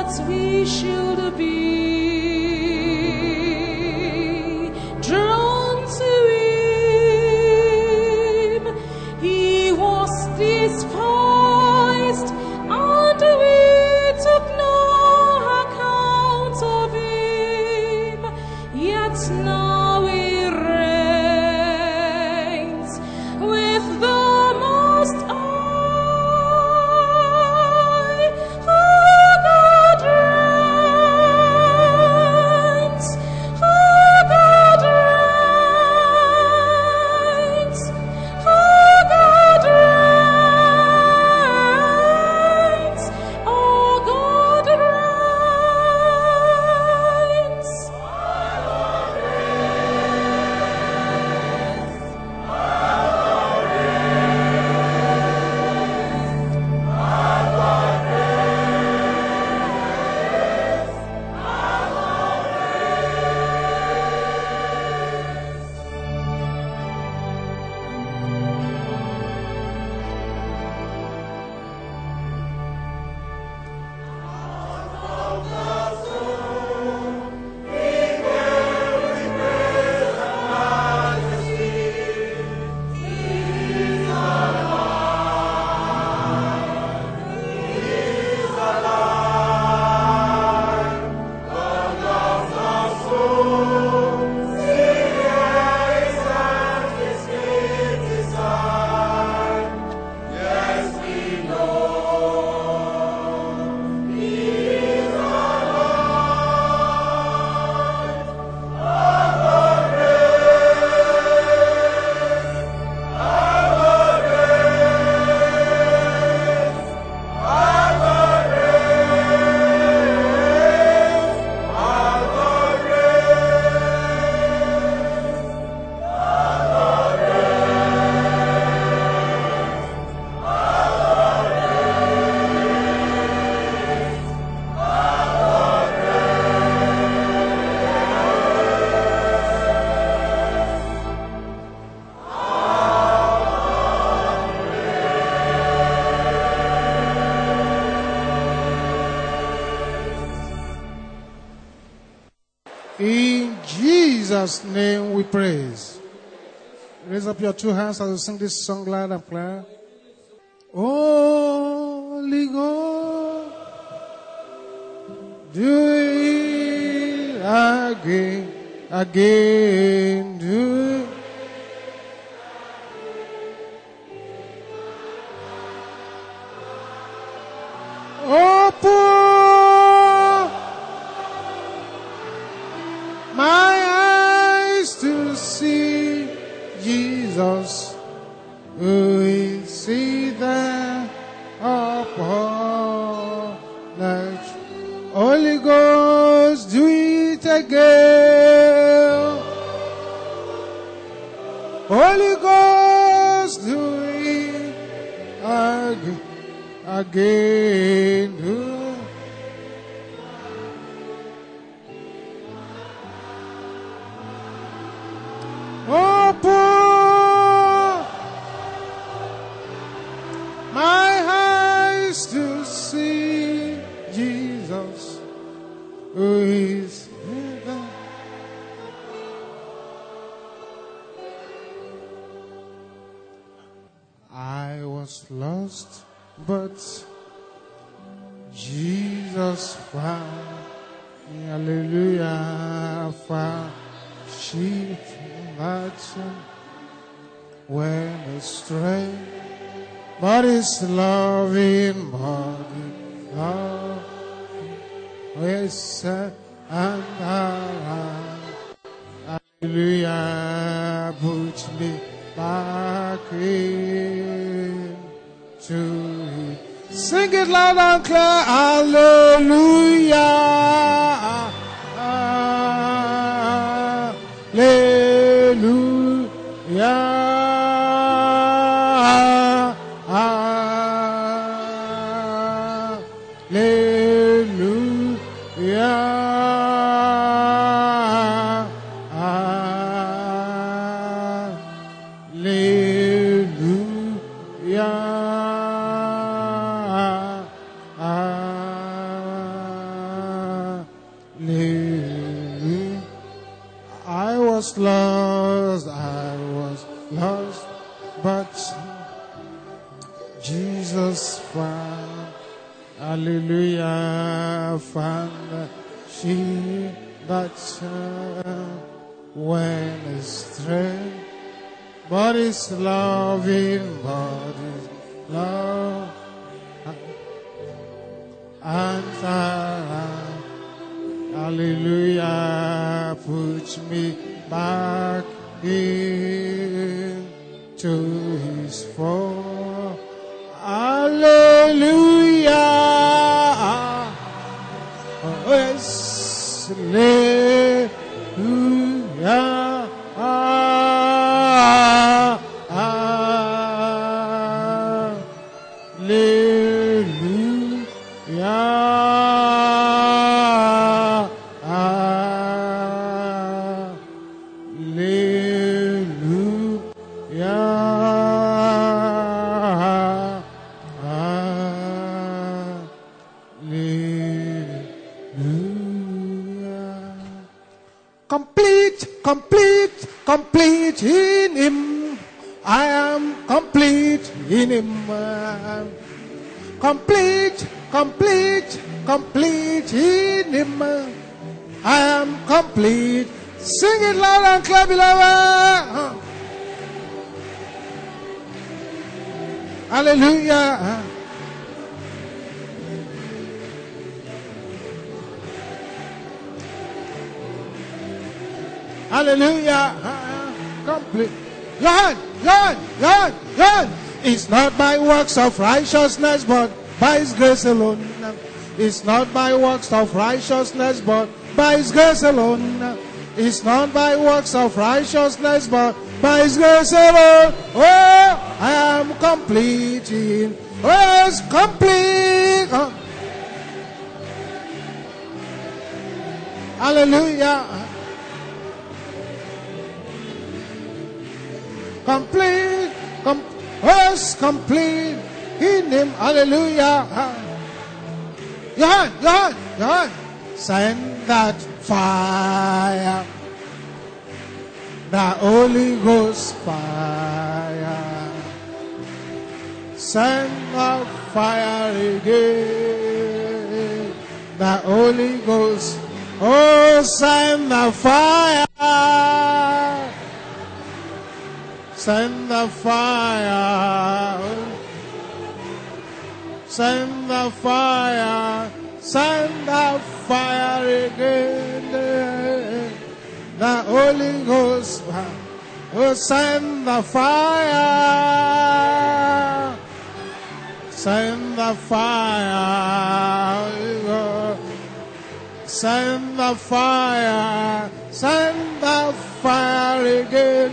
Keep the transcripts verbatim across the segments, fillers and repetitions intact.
what we should be. Drawn to him, he was despised, and we took no account of him. Yet now he reigns with the Most High. Our God reigns. Our God reigns. Our God reigns. Our God reigns. In Jesus' name we praise. Raise up your two hands as we sing this song loud and clear. Holy Ghost, do it again, again, do it. Open my eyes to see Jesus, who is seated upon the throne. Holy Ghost, do it again. Holy Ghost, do it again, again. Do it. Open my eyes to see Jesus, who is heaven. I was lost, but Jesus found me. Hallelujah, found sheep action when astray, but His loving body, love, is set and around. Hallelujah, put me back in to Him. Sing it loud and clear. Hallelujah. Hallelujah. Hallelujah. was lost, I was lost, but Jesus found, hallelujah, found she that child when his strength, but his loving, but his love, and hallelujah, puts me back into his fold. Hallelujah. Oh, yes. Hallelujah. Complete, complete in him. I am complete in him. Complete, complete, complete in him. I am complete. Sing it loud and clear, beloved. Hallelujah. Hallelujah. Complete. Your hand, your hand, your hand, your hand. It's not by works of righteousness, but by his grace alone. It's not by works of righteousness, but by his grace alone. It's not by works of righteousness, but by his grace alone. Oh, I am complete in. Oh, it's complete. Oh. Hallelujah. Complete, com- was complete in him. Hallelujah. Your hand, your hand, your hand. Send that fire, the Holy Ghost fire. Send the fire again, the Holy Ghost. Oh, send the fire. Send the fire, send the fire, send the fire again. The Holy Ghost, oh, send the fire, send the fire, send the fire, send the fire again.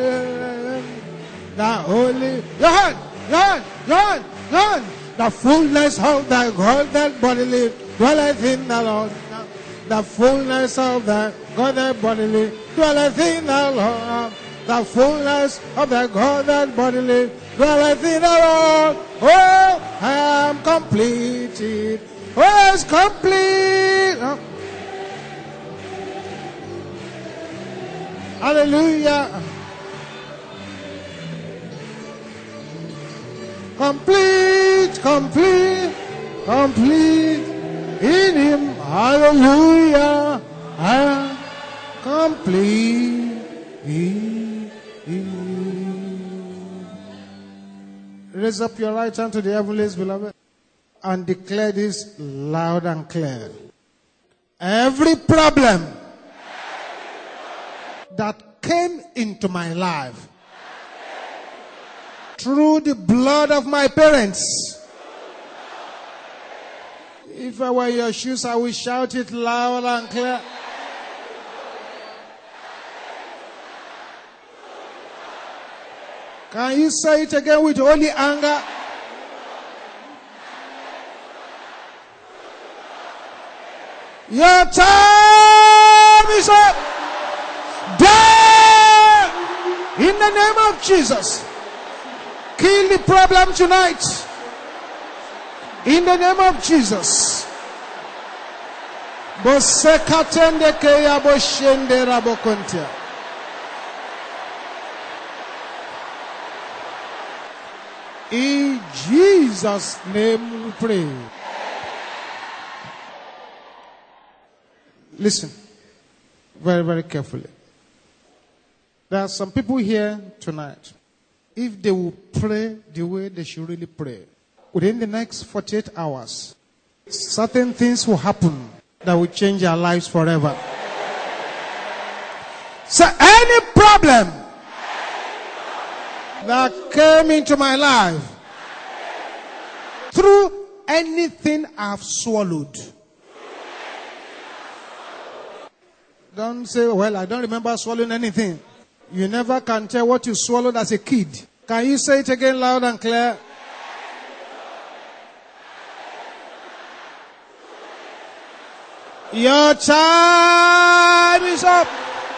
The Holy, your hand, your hand, your hand, your hand. The fullness of the Godhead bodily dwelleth in the Lord. The fullness of the Godhead bodily dwelleth in the Lord. The fullness of the Godhead bodily dwelleth in the Lord. Oh, I am completed. Oh, it's complete. Oh. Hallelujah. Complete, complete, complete in him. Hallelujah. I am complete in him. Raise up your right hand to the heavens, beloved, and declare this loud and clear. Every problem that came into my life through the blood of my parents. If I were your shoes, I would shout it loud and clear. Can you say it again with holy anger? Your time is up. Die in the name of Jesus. Kill the problem tonight. In the name of Jesus. Jesus' name we pray. Listen very, very carefully. There are some people here tonight. If they will pray the way they should really pray, within the next forty-eight hours, certain things will happen that will change our lives forever. So any problem that came into my life through anything I've swallowed. Don't say, well, I don't remember swallowing anything. You never can tell what you swallowed as a kid. Can you say it again loud and clear? Your time is up.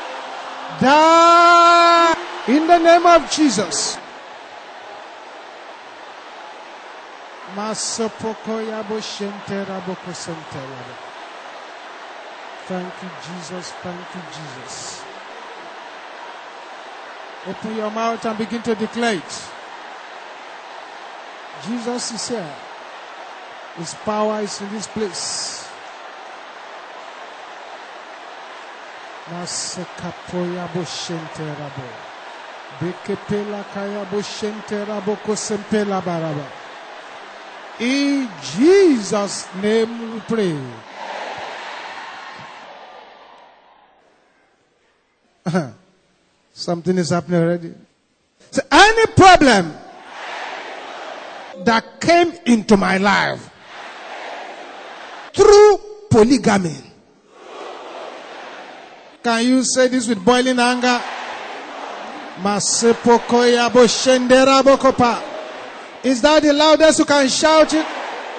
Die in the name of Jesus. Thank you, Jesus. Thank you, Jesus. Open your mouth and begin to declare it. Jesus is here. His power is in this place. Nasekapoya boshente rabo. Bekepela kaya boshente rabo kosempela baraba. In Jesus' name we pray. Something is happening already. So any problem that came into my life through polygamy. Can you say this with boiling anger? Is that the loudest you can shout it?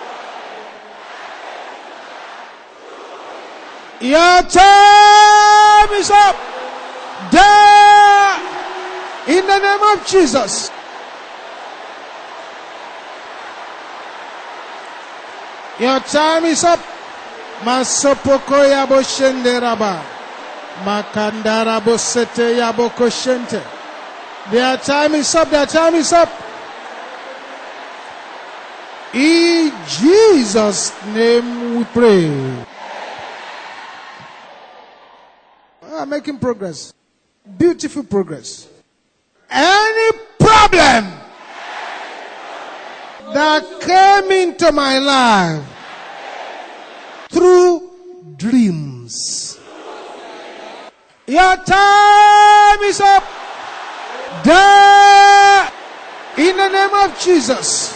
Your time is up. Die in the name of Jesus. Your time is up. Masopoko yabo shende raba. Makandara bosete yabo koshente. Their time is up. Their time is up. In Jesus' name we pray. We are making progress. Beautiful progress. Any problem that came into my life through dreams. Your time is up. Die in the name of Jesus.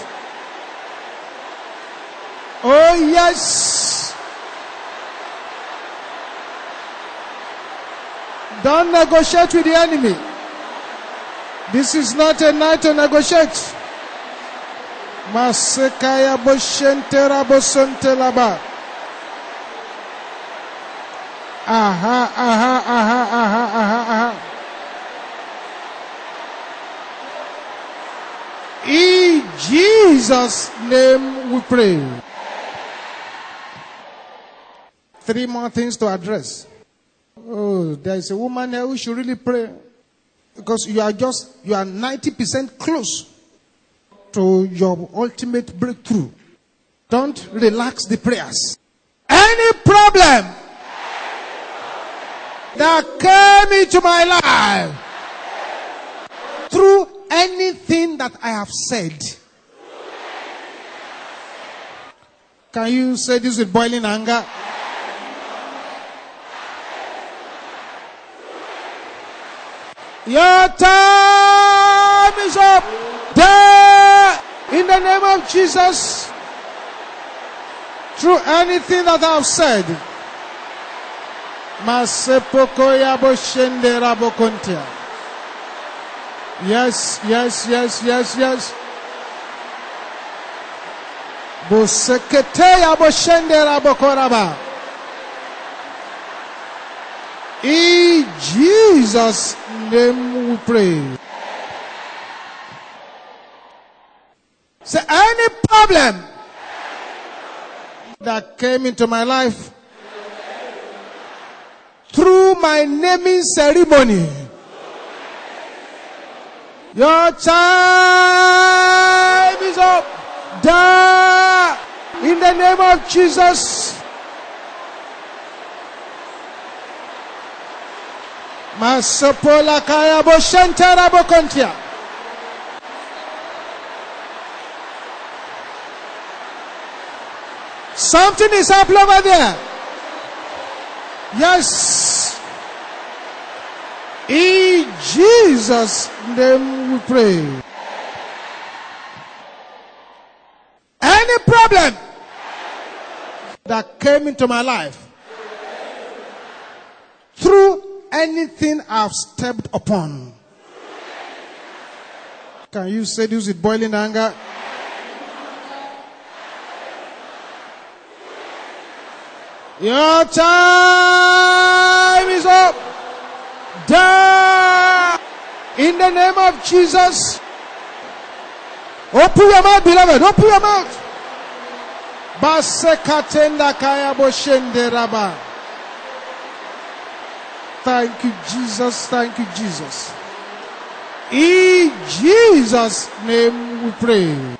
Oh yes. Don't negotiate with the enemy. This is not a night to negotiate. Masekaya boshente rabosonte laba. Aha, aha, aha, aha, aha, aha. In Jesus' name we pray. Three more things to address. Oh, there is a woman here who should really pray. Because you are just, you are ninety percent close to your ultimate breakthrough. Don't relax the prayers. Any problem that came into my life through anything that I have said. Can you say this with boiling anger? Your time is up. Die in the name of Jesus. Through anything that I have said. Yes, yes, yes, yes, yes. In Jesus' name we pray. So any problem that came into my life through my naming ceremony, your time is up. Die in the name of Jesus. Masopola kaya boshantara bokontia. Something is happening over there. Yes. In Jesus' name we pray. Any problem that came into my life through anything I've stepped upon. Can you say this with boiling anger? Your time is up. Die in the name of Jesus. Open your mouth, beloved. Open your mouth. Basekatenda kaya boshende raba. Thank you, Jesus. Thank you, Jesus. In Jesus' name we pray.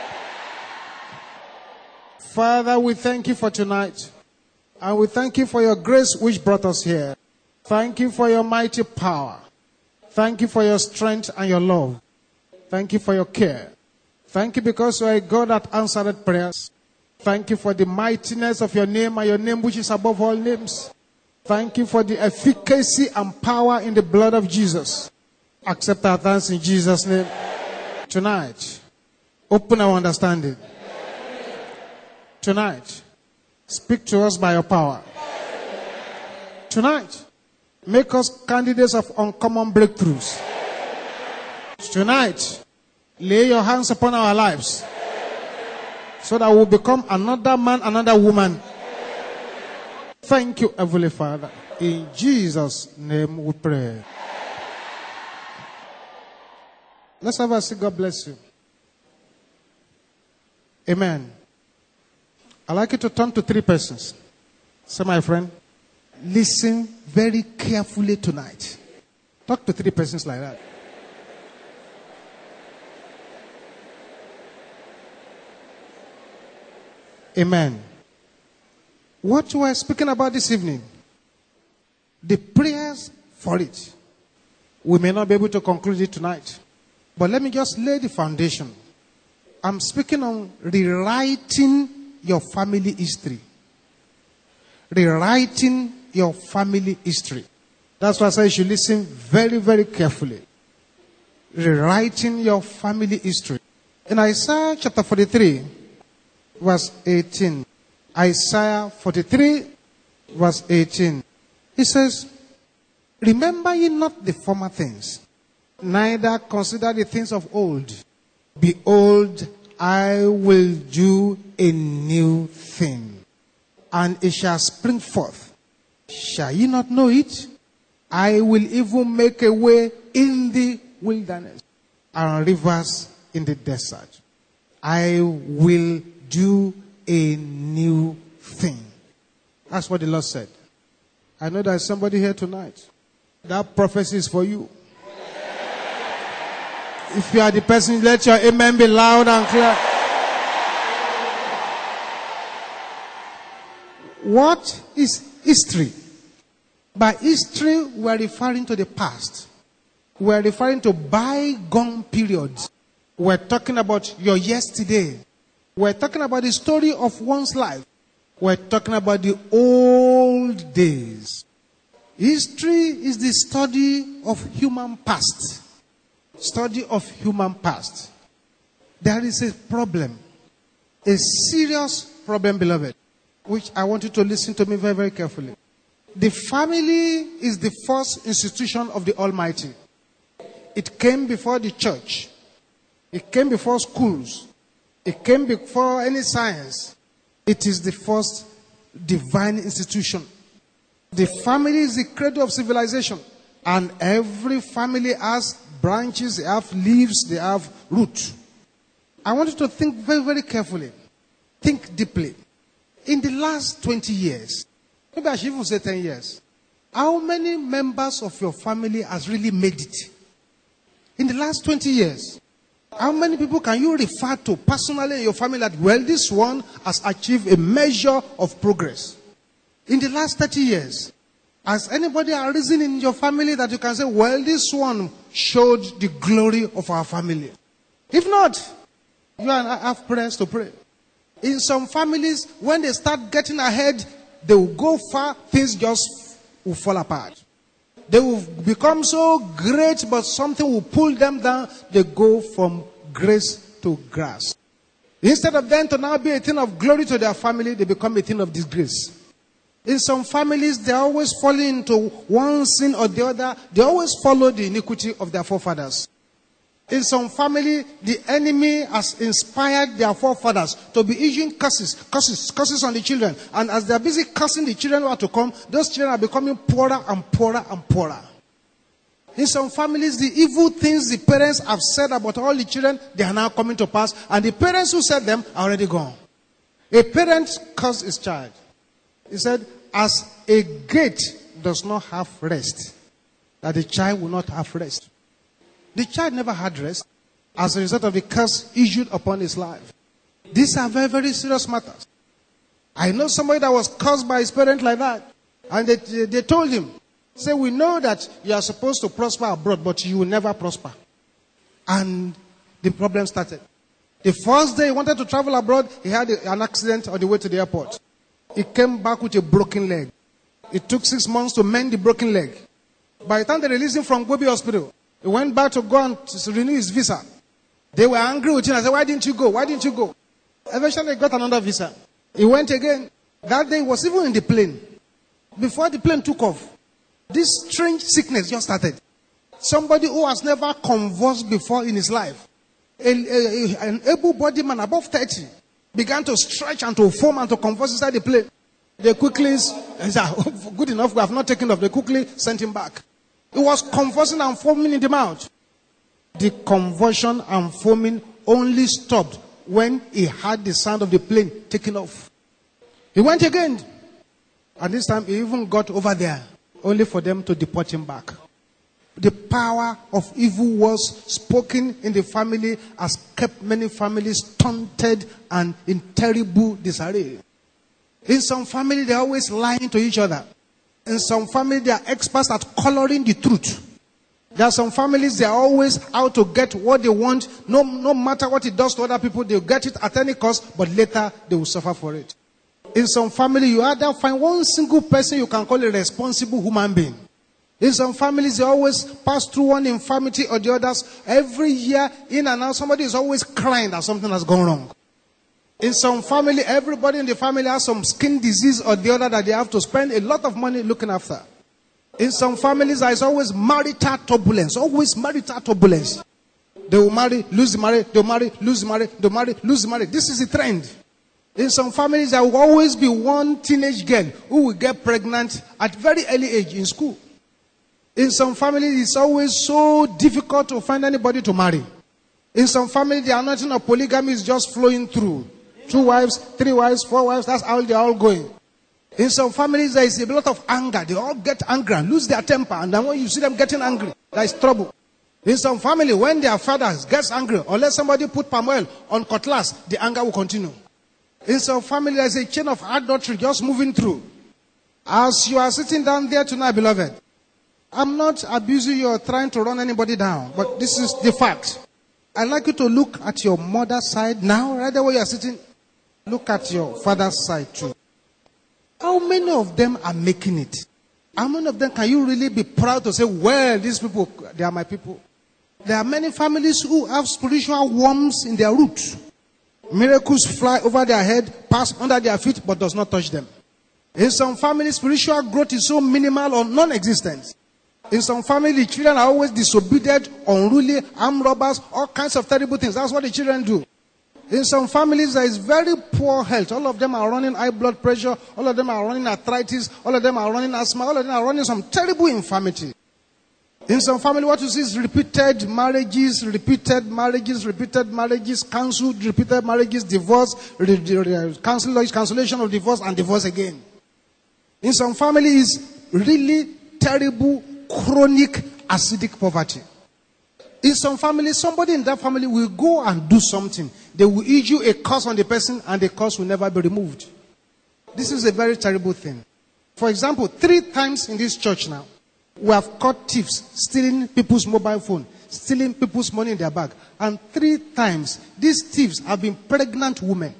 Father, we thank you for tonight. And we thank you for your grace which brought us here. Thank you for your mighty power. Thank you for your strength and your love. Thank you for your care. Thank you because you are a God that answered prayers. Thank you for the mightiness of your name and your name which is above all names. Thank you for the efficacy and power in the blood of Jesus. Accept our thanks in Jesus' name. Tonight, open our understanding. Tonight, speak to us by your power. Tonight, make us candidates of uncommon breakthroughs. Tonight, lay your hands upon our lives so that we'll become another man, another woman. Thank you, Heavenly Father. In Jesus' name we pray. Let's have a say, God bless you. Amen. I'd like you to turn to three persons. Say, my friend, listen very carefully tonight. Talk to three persons like that. Amen. What we are speaking about this evening, the prayers for it, we may not be able to conclude it tonight. But let me just lay the foundation. I'm speaking on rewriting your family history. Rewriting your family history. That's why I say you should listen very, very carefully. Rewriting your family history. In Isaiah chapter forty-three, verse eighteen. Isaiah forty-three, verse eighteen. It says, remember ye not the former things, neither consider the things of old. Behold, I will do a new thing, and it shall spring forth. Shall ye not know it? I will even make a way in the wilderness and rivers in the desert. I will do a new thing. That's what the Lord said. I know there's somebody here tonight. That prophecy is for you. If you are the person, let your amen be loud and clear. What is history? By history, we are referring to the past. We are referring to bygone periods. We're talking about your yesterday. We're talking about the story of one's life. We're talking about the old days. History is the study of human past. Study of human past. There is a problem. A serious problem, beloved, which I want you to listen to me very, very carefully. The family is the first institution of the Almighty. It came before the church. It came before schools. It came before any science. It is the first divine institution. The family is the cradle of civilization. And every family has branches, they have leaves, they have roots. I want you to think very, very carefully. Think deeply. In the last twenty years, maybe I should even say ten years, how many members of your family has really made it? In the last twenty years, How many people can you refer to personally in your family that, well, this one has achieved a measure of progress in the last thirty years? Has anybody arisen in your family that you can say, well, this one showed the glory of our family? If not, you and I have prayers to pray. In some families, when they start getting ahead, they will go far, things just will fall apart. They will become so great, but something will pull them down. They go from grace to grass. Instead of them to now be a thing of glory to their family, they become a thing of disgrace. In some families, they always fall into one sin or the other. They always follow the iniquity of their forefathers. In some family, the enemy has inspired their forefathers to be issuing curses, curses, curses on the children. And as they are busy cursing the children who are to come, those children are becoming poorer and poorer and poorer. In some families, the evil things the parents have said about all the children, they are now coming to pass. And the parents who said them are already gone. A parent cursed his child. He said, as a gate does not have rest, that the child will not have rest. The child never had rest as a result of the curse issued upon his life. These are very, very serious matters. I know somebody that was cursed by his parent like that. And they, they, they told him, say, we know that you are supposed to prosper abroad, but you will never prosper. And the problem started. The first day he wanted to travel abroad, he had a, an accident on the way to the airport. He came back with a broken leg. It took six months to mend the broken leg. By the time they released him from Gobi Hospital, he went back to go and to renew his visa. They were angry with him. I said, why didn't you go? Why didn't you go? Eventually he got another visa. He went again. That day he was even in the plane. Before the plane took off, this strange sickness just started. Somebody who has never convulsed before in his life, a, a, an able-bodied man above thirty, began to stretch and to foam and to convulse inside the plane. They quickly, good enough, we have not taken off. They quickly sent him back. He was convulsing and foaming in the mouth. The convulsion and foaming only stopped when he heard the sound of the plane taking off. He went again. And this time he even got over there, only for them to deport him back. The power of evil was spoken in the family has kept many families stunted and in terrible disarray. In some families, they're always lying to each other. In some families, they are experts at coloring the truth. There are some families, they are always out to get what they want. No, no matter what it does to other people, they'll get it at any cost, but later they will suffer for it. In some family, you either find one single person you can call a responsible human being. In some families, they always pass through one infirmity or the others. Every year, in and out, somebody is always crying that something has gone wrong. In some family, everybody in the family has some skin disease or the other that they have to spend a lot of money looking after. In some families, there is always marital turbulence. Always marital turbulence. They will marry, lose the marriage, they'll marry, lose the marriage, they'll marry, lose the marriage. This is the trend. In some families, there will always be one teenage girl who will get pregnant at very early age in school. In some families, it's always so difficult to find anybody to marry. In some families, the anointing of polygamy is just flowing through. Two wives, three wives, four wives, that's how they're all going. In some families, there is a lot of anger. They all get angry and lose their temper. And then when you see them getting angry, there is trouble. In some family, when their father gets angry, unless somebody put palm oil on cutlass, the anger will continue. In some family, there is a chain of adultery just moving through. As you are sitting down there tonight, beloved, I'm not abusing you or trying to run anybody down, but this is the fact. I'd like you to look at your mother's side now, right there where you are sitting. Look at your father's side too. How many of them are making it? How many of them can you really be proud to say, well, these people, they are my people? There are many families who have spiritual worms in their roots. Miracles fly over their head, pass under their feet, but does not touch them. In some families, spiritual growth is so minimal or non-existent. In some families, the children are always disobedient, unruly, armed robbers, all kinds of terrible things. That's what the children do. In some families, there is very poor health. All of them are running high blood pressure. All of them are running arthritis. All of them are running asthma. All of them are running some terrible infirmity. In some family, what you see is repeated marriages, repeated marriages, repeated marriages, cancelled, repeated marriages, divorce, re- re- cancel- cancellation of divorce, and divorce again. In some families, really terrible, chronic, acidic poverty. In some families, somebody in that family will go and do something. They will issue a curse on the person and the curse will never be removed. This is a very terrible thing. For example, three times in this church now, we have caught thieves stealing people's mobile phone, stealing people's money in their bag. And three times, these thieves have been pregnant women.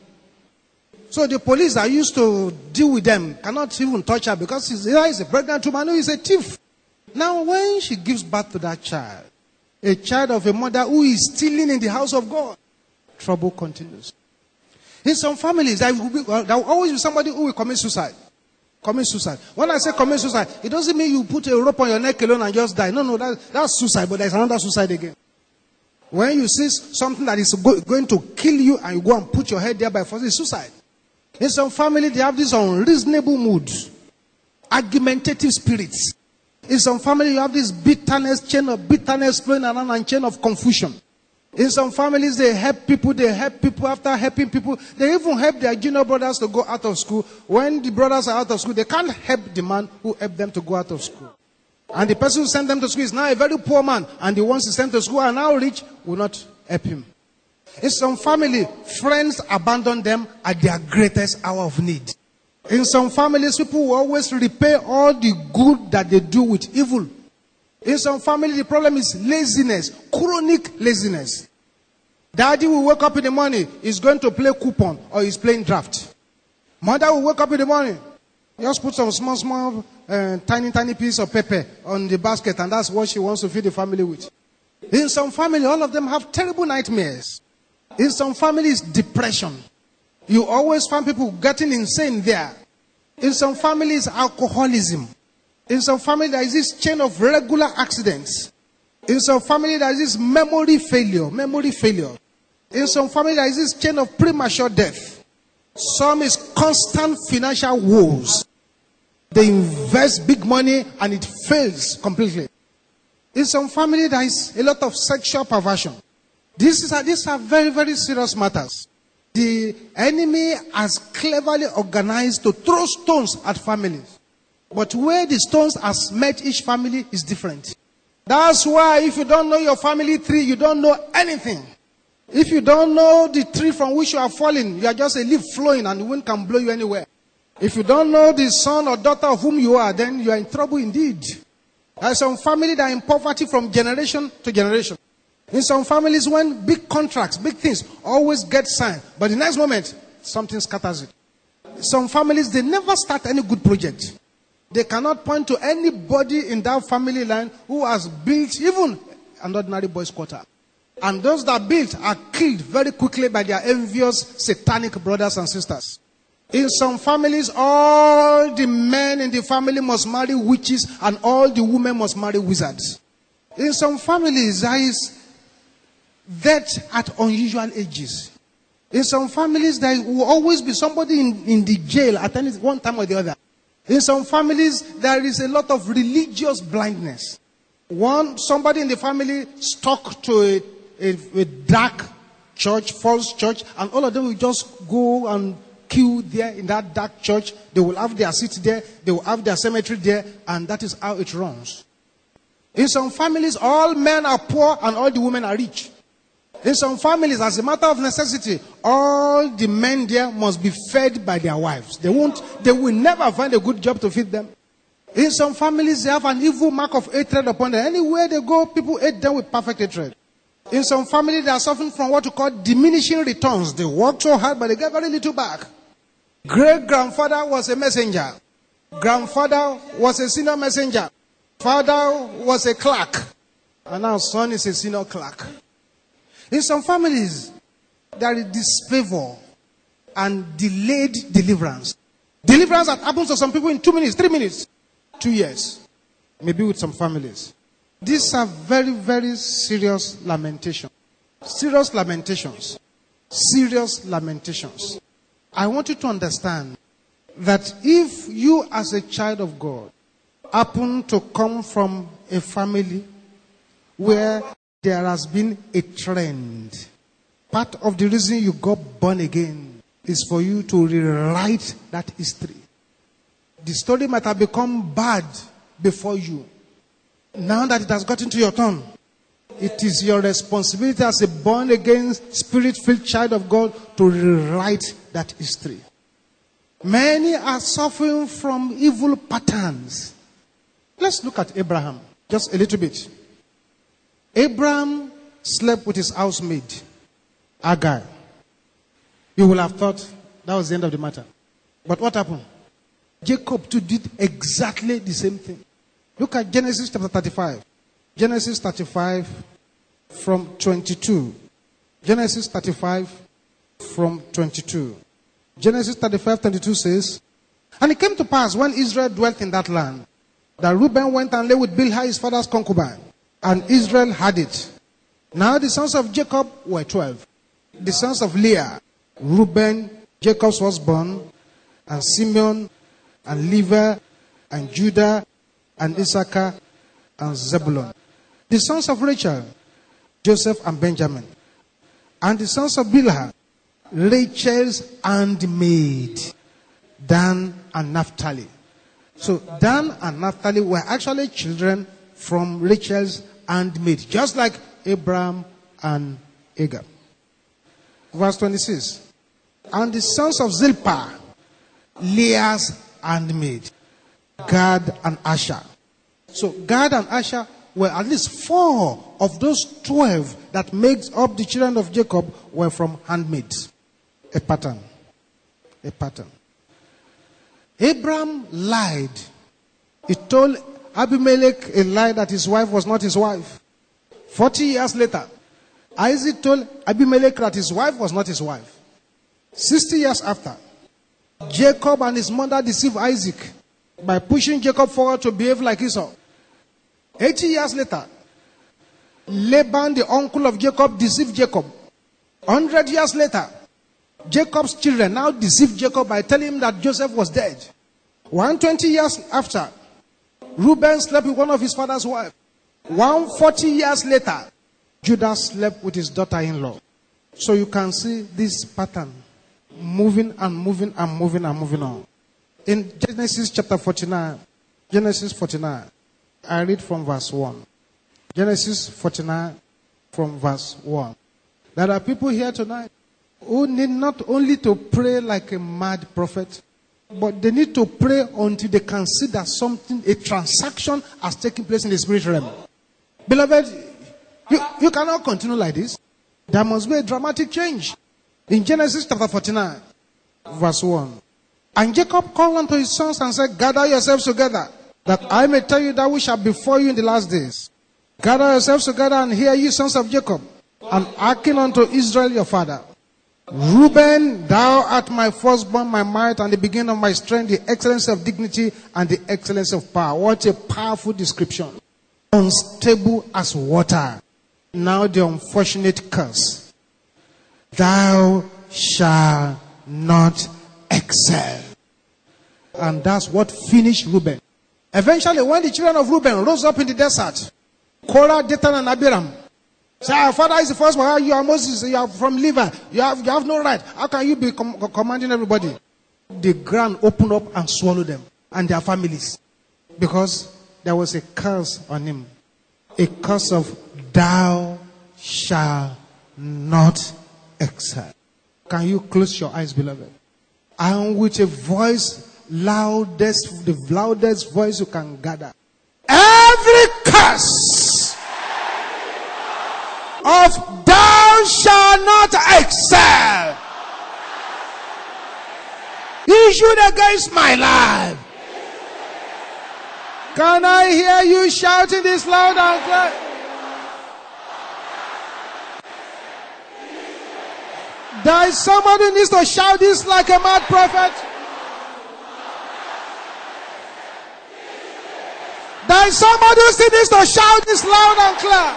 So the police that used to deal with them cannot even touch her because she's a pregnant woman who is a thief. Now, when she gives birth to that child, a child of a mother who is stealing in the house of God, trouble continues. In some families, there will, be, there will always be somebody who will commit suicide. Commit suicide. When I say commit suicide, it doesn't mean you put a rope on your neck alone and just die. No, no, that, that's suicide, but there's another suicide again. When you see something that is go, going to kill you and you go and put your head there by force, it's suicide. In some family, they have this unreasonable mood, argumentative spirits. In some family, you have this bitterness, chain of bitterness flowing around and chain of confusion. In some families, they help people, they help people after helping people. They even help their junior brothers to go out of school. When the brothers are out of school, they can't help the man who helped them to go out of school. And the person who sent them to school is now a very poor man. And the ones who sent to school are now rich, will not help him. In some family, friends abandon them at their greatest hour of need. In some families, people will always repay all the good that they do with evil. In some family, the problem is laziness, chronic laziness. Daddy will wake up in the morning, he's going to play coupon or he's playing draft. Mother will wake up in the morning, just put some small, small, uh, tiny, tiny piece of pepper on the basket and that's what she wants to feed the family with. In some family, all of them have terrible nightmares. In some families, depression. You always find people getting insane there. In some families, alcoholism. In some family, there is this chain of regular accidents. In some family, there is this memory failure. Memory failure. In some family, there is this chain of premature death. Some is constant financial woes. They invest big money and it fails completely. In some family, there is a lot of sexual perversion. This is a, these are very, very serious matters. The enemy has cleverly organized to throw stones at families. But where the stones has met each family is different. That's why if you don't know your family tree, you don't know anything. If you don't know the tree from which you are falling, you are just a leaf flowing and the wind can blow you anywhere. If you don't know the son or daughter of whom you are, then you are in trouble indeed. There are some families that are in poverty from generation to generation. In some families, when big contracts, big things always get signed, but the next moment, something scatters it. Some families, they never start any good project. They cannot point to anybody in that family line who has built even an ordinary boy's quarter. And those that built are killed very quickly by their envious satanic brothers and sisters. In some families, all the men in the family must marry witches and all the women must marry wizards. In some families, there is death at unusual ages. In some families, there will always be somebody in, in the jail at any one time or the other. In some families, there is a lot of religious blindness. One, somebody in the family stuck to a, a, a dark church, false church, and all of them will just go and queue there in that dark church. They will have their seat there, they will have their cemetery there, and that is how it runs. In some families, all men are poor and all the women are rich. In some families, as a matter of necessity, all the men there must be fed by their wives. They won't, they will never find a good job to feed them. In some families, they have an evil mark of hatred upon them. Anywhere they go, people hate them with perfect hatred. In some families, they are suffering from what we call diminishing returns. They work so hard, but they get very little back. Great-grandfather was a messenger. Grandfather was a senior messenger. Father was a clerk. And now son is a senior clerk. In some families, there is disfavor and delayed deliverance. Deliverance that happens to some people in two minutes, three minutes, two years. Maybe with some families. These are very, very serious lamentations. Serious lamentations. Serious lamentations. I want you to understand that if you as a child of God happen to come from a family where there has been a trend, part of the reason you got born again is for you to rewrite that history. The story might have become bad before you. Now that it has gotten to your turn, It is your responsibility as a born-again, spirit-filled child of God to rewrite that history. Many are suffering from evil patterns. Let's look at Abraham just a little bit. Abraham slept with his housemaid, Agar. You will have thought that was the end of the matter. But what happened? Jacob too did exactly the same thing. Look at Genesis chapter thirty-five. Genesis thirty-five from twenty-two. Genesis thirty-five from twenty-two. Genesis thirty-five, twenty-two says, and it came to pass when Israel dwelt in that land, that Reuben went and lay with Bilhah his father's concubine, and Israel had it. Now the sons of Jacob were twelve. The sons of Leah, Reuben, Jacob's firstborn, and Simeon, and Levi, and Judah, and Issachar, and Zebulun. The sons of Rachel, Joseph and Benjamin. And the sons of Bilhah, Rachel's handmaid, Dan and Naphtali. So Dan and Naphtali were actually children from Rachel's handmaid, just like Abraham and Hagar. Verse twenty-six. And the sons of Zilpah, Leah's handmaid, Gad and Asher. So Gad and Asher were at least four of those twelve that makes up the children of Jacob were from handmaids. A pattern. A pattern. Abraham lied. He told Abimelech a lie that his wife was not his wife. Forty years later, Isaac told Abimelech that his wife was not his wife. Sixty years after, Jacob and his mother deceived Isaac by pushing Jacob forward to behave like Esau. Eighty years later, Laban, the uncle of Jacob, deceived Jacob. Hundred years later, Jacob's children now deceived Jacob by telling him that Joseph was dead. one hundred twenty years after, Reuben slept with one of his father's wives. one hundred forty years later, Judah slept with his daughter-in-law. So you can see this pattern moving and moving and moving and moving on. In Genesis chapter forty-nine, Genesis forty-nine, I read from verse one. Genesis forty-nine from verse one. There are people here tonight who need not only to pray like a mad prophet, but they need to pray until they can see that something, a transaction has taken place in the spirit realm. Beloved, you, you cannot continue like this. There must be a dramatic change. In Genesis chapter forty-nine, verse one. And Jacob called unto his sons and said, gather yourselves together, that I may tell you that which shall befall you in the last days. Gather yourselves together and hear ye sons of Jacob, and hearken unto Israel your father. Reuben, thou art my firstborn, my might, and the beginning of my strength, the excellence of dignity, and the excellence of power. What a powerful description. Unstable as water. Now the unfortunate curse. Thou shalt not excel. And that's what finished Reuben. Eventually, when the children of Reuben rose up in the desert, Korah, Dathan, and Abiram said, our father is the first one. You are Moses. You are from Levi. You have, you have no right. How can you be com- commanding everybody? The ground opened up and swallowed them and their families. Because there was a curse on him. A curse of thou shalt not excel. Can you close your eyes, beloved? And with a voice, loudest, the loudest voice you can gather. Every curse of thou shalt not excel issued against my life. Can I hear you shouting this loud and clear? There is somebody who needs to shout this like a mad prophet. There is somebody who still needs to shout this loud and clear.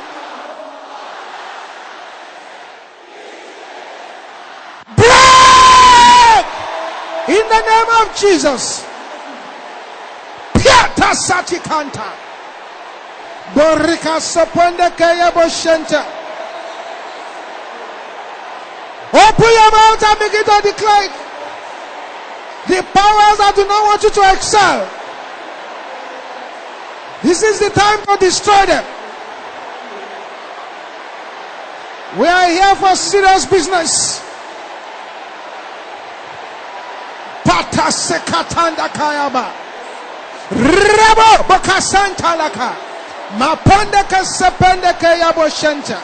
Break! In the name of Jesus. Piata satikanta. Borika soponde kaya boshenta. Open your mouth and begin to declare the powers that do not want you to excel. This is the time to destroy them. We are here for serious business. Pata sekatanda kayaba. Rebo bakasanta laka. Mapande kasepende kayabo shenta.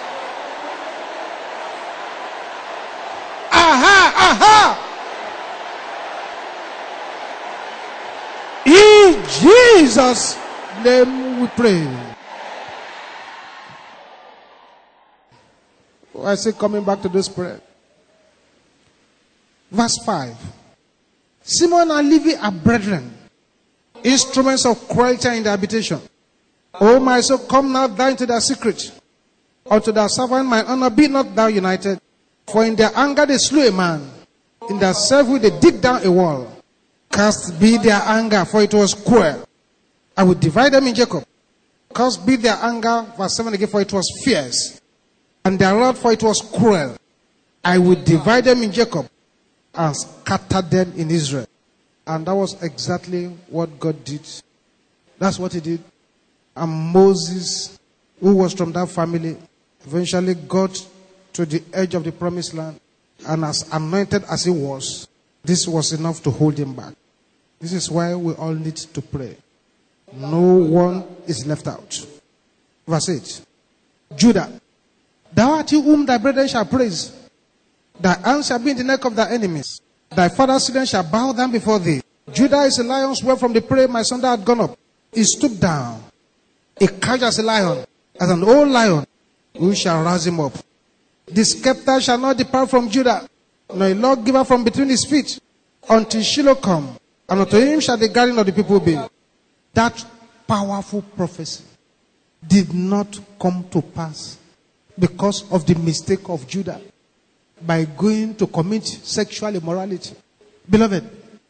Aha, aha. In Jesus' name we pray. I say, coming back to this prayer. Verse five. Simon and Levi are brethren, instruments of cruelty in the habitation. O my soul, come now thou into thy secret. Unto thy servant my honor be not thou united. For in their anger they slew a man. In their self-will they dig down a wall. Cast be their anger, for it was cruel. I will divide them in Jacob. Cast be their anger, verse seven again, for it was fierce. And their wrath, for it was cruel. I will divide them in Jacob and scatter them in Israel. And that was exactly what God did. That's what he did. And Moses, who was from that family, eventually got to the edge of the promised land. And as anointed as he was, this was enough to hold him back. This is why we all need to pray. No one is left out. Verse eight. Judah, thou art he whom thy brethren shall praise. Thy hand shall be in the neck of thy enemies. Thy father's children shall bow down before thee. Judah is a lion's whelp from the prey my son that had gone up. He stooped down. He crouched as a lion, as an old lion. Who shall rouse him up? The scepter shall not depart from Judah, nor a lawgiver from between his feet, until Shiloh come, and unto him shall the guardian of the people be. That powerful prophecy did not come to pass because of the mistake of Judah by going to commit sexual immorality. Beloved,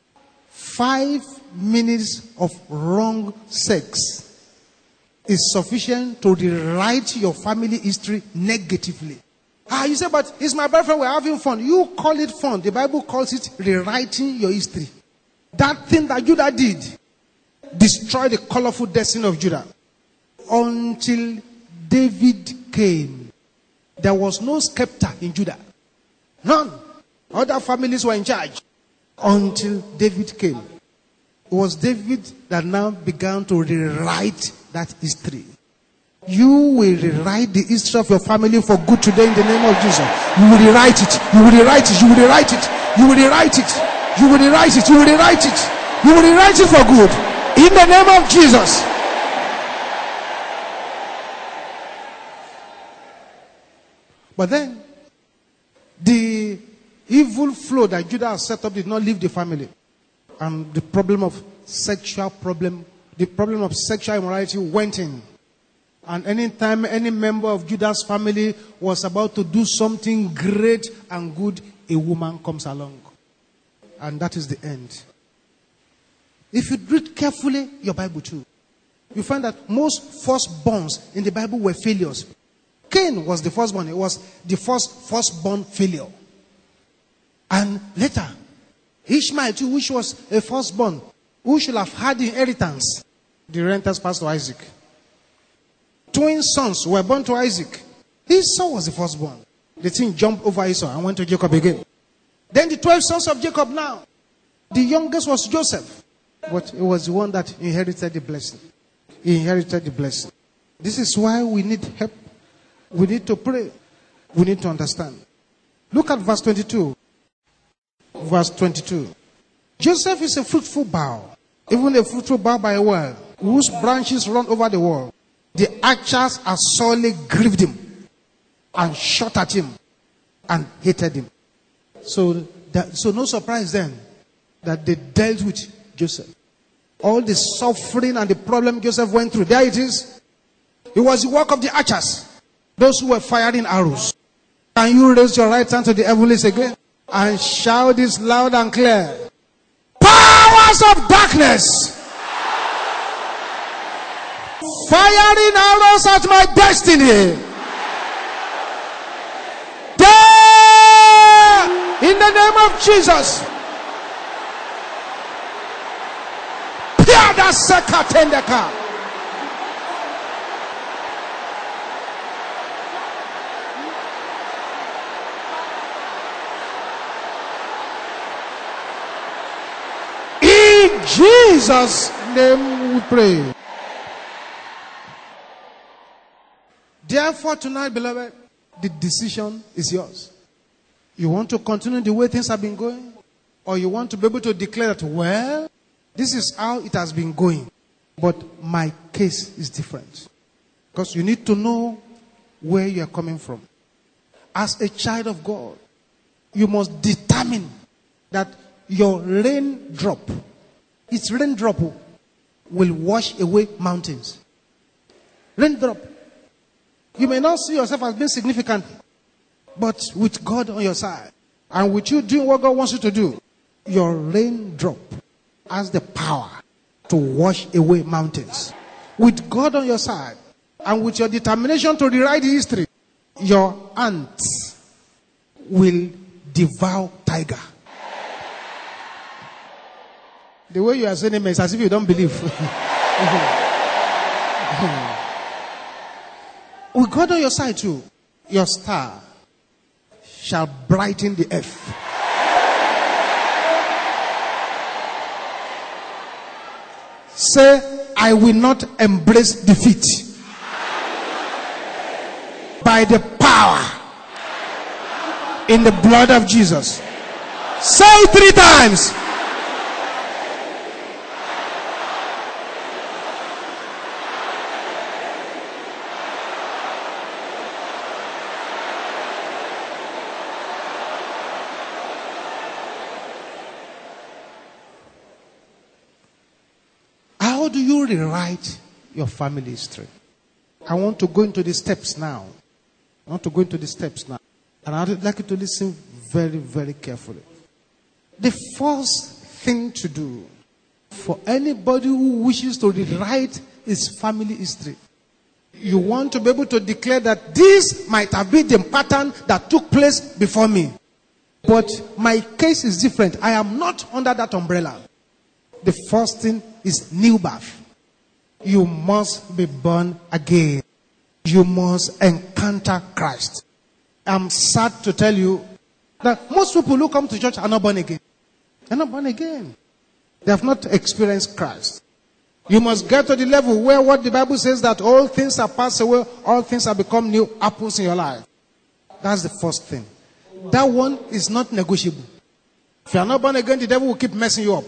five minutes of wrong sex is sufficient to rewrite your family history negatively. Ah, you say, but it's my boyfriend, we're having fun. You call it fun. The Bible calls it rewriting your history. That thing that Judah did destroyed the colorful destiny of Judah. Until David came, there was no scepter in Judah. None. Other families were in charge. Until David came. It was David that now began to rewrite that history. You will rewrite the history of your family for good today in the name of Jesus. You will rewrite it. You will rewrite it. You will rewrite it. You will rewrite it. You will rewrite it. You will rewrite it. You will rewrite it for good. In the name of Jesus. But then, the evil flow that Judah has set up did not leave the family. And the problem of sexual problem, the problem of sexual immorality went in. And anytime any member of Judah's family was about to do something great and good, a woman comes along. And that is the end. If you read carefully your Bible too, you find that most firstborns in the Bible were failures. Cain was the firstborn. It was the first firstborn failure. And later, Ishmael too, which was a firstborn, who should have had the inheritance, the renters passed to Isaac. Twin sons were born to Isaac. Esau was the firstborn. The thing jumped over Esau and went to Jacob again. Then the twelve sons of Jacob now. The youngest was Joseph. But it was the one that inherited the blessing. He inherited the blessing. This is why we need help. We need to pray. We need to understand. Look at verse twenty-two. Verse twenty-two. Joseph is a fruitful bough, even a fruitful bough by a well, whose branches run over the wall. The archers are sorely grieved him and shot at him and hated him. So, that, so no surprise then that they dealt with Joseph. All the suffering and the problem Joseph went through, there it is. It was the work of the archers, those who were firing arrows. Can you raise your right hand to the heavens again and shout this loud and clear? Powers of darkness, firing arrows at my destiny. There, in the name of Jesus. Piada sekatendeka. In Jesus' name we pray. Therefore, tonight, beloved, the decision is yours. You want to continue the way things have been going? Or you want to be able to declare that, well, this is how it has been going, but my case is different. Because you need to know where you are coming from. As a child of God, you must determine that your raindrop, its raindrop will wash away mountains. Raindrop. You may not see yourself as being significant, but with God on your side, and with you doing what God wants you to do, your raindrop has the power to wash away mountains. With God on your side, and with your determination to rewrite the history, your ants will devour tiger. The way you are saying it is as if you don't believe. With God on your side too, your star shall brighten the earth. Say, I will not embrace defeat. By the power in the blood of Jesus. Say it three times. How do you rewrite your family history? I want to go into the steps now. I want to go into the steps now. And I'd like you to listen very, very carefully. The first thing to do for anybody who wishes to rewrite his family history, you want to be able to declare that this might have been the pattern that took place before me, but my case is different. I am not under that umbrella. The first thing is new birth. You must be born again. You must encounter Christ. I'm sad to tell you that most people who come to church are not born again. They're not born again. They have not experienced Christ. You must get to the level where what the Bible says that all things are passed away, all things have become new apples in your life. That's the first thing. That one is not negotiable. If you are not born again, the devil will keep messing you up.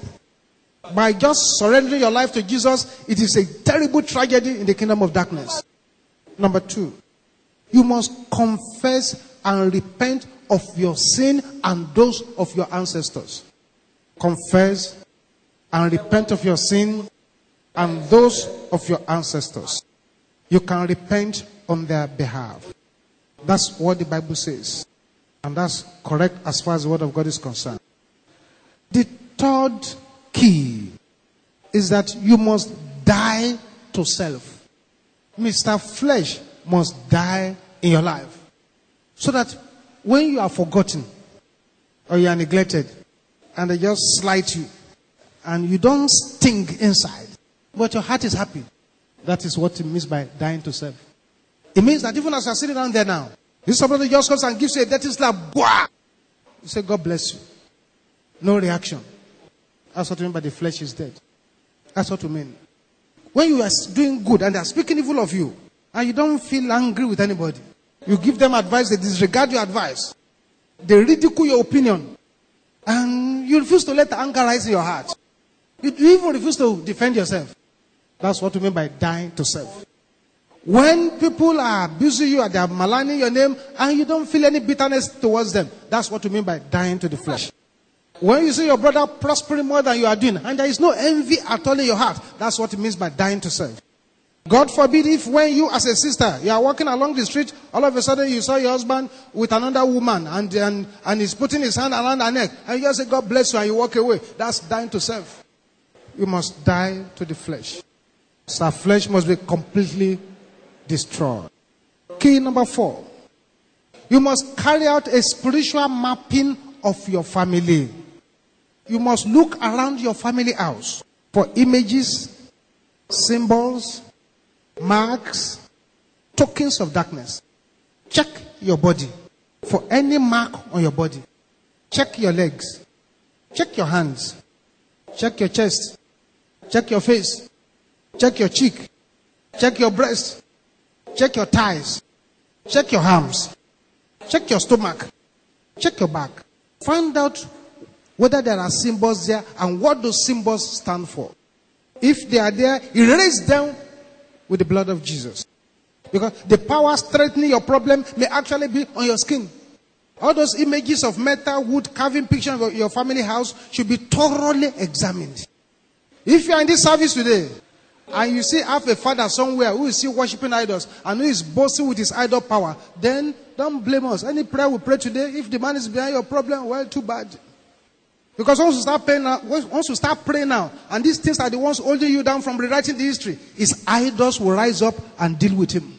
By just surrendering your life to Jesus, it is a terrible tragedy in the kingdom of darkness. Number two, you must confess and repent of your sin and those of your ancestors. Confess and repent of your sin and those of your ancestors. You can repent on their behalf. That's what the Bible says. And that's correct as far as the word of God is concerned. The third key is that you must die to self. Mister Flesh must die in your life. So that when you are forgotten or you are neglected and they just slight you and you don't stink inside, but your heart is happy. That is what it means by dying to self. It means that even as you are sitting down there now, this somebody just comes and gives you a dirty slap. Bwah! You say, God bless you. No reaction. That's what we mean by the flesh is dead. That's what we mean. When you are doing good and they are speaking evil of you, and you don't feel angry with anybody, you give them advice, they disregard your advice. They ridicule your opinion. And you refuse to let the anger rise in your heart. You even refuse to defend yourself. That's what we mean by dying to self. When people are abusing you and they are maligning your name and you don't feel any bitterness towards them, that's what we mean by dying to the flesh. When you see your brother prospering more than you are doing and there is no envy at all in your heart, that's what it means by dying to self. God forbid if when you as a sister, you are walking along the street, all of a sudden you saw your husband with another woman and, and, and he's putting his hand around her neck and you just say, God bless you, and you walk away. That's dying to self. You must die to the flesh. So our flesh must be completely destroyed. Key number four. You must carry out a spiritual mapping of your family. You must look around your family house for images, symbols, marks, tokens of darkness. Check your body for any mark on your body. Check your legs. Check your hands. Check your chest. Check your face. Check your cheek. Check your breast. Check your thighs. Check your arms. Check your stomach. Check your back. Find out whether there are symbols there and what those symbols stand for. If they are there, erase them with the blood of Jesus. Because the power strengthening your problem may actually be on your skin. All those images of metal, wood, carving pictures of your family house should be thoroughly examined. If you are in this service today, and you see have a father somewhere who is still worshiping idols, and who is boasting with his idol power, then don't blame us. Any prayer we pray today, if the man is behind your problem, well, too bad. Because once you start praying now, once you start praying now, and these things are the ones holding you down from rewriting the history, his idols will rise up and deal with him.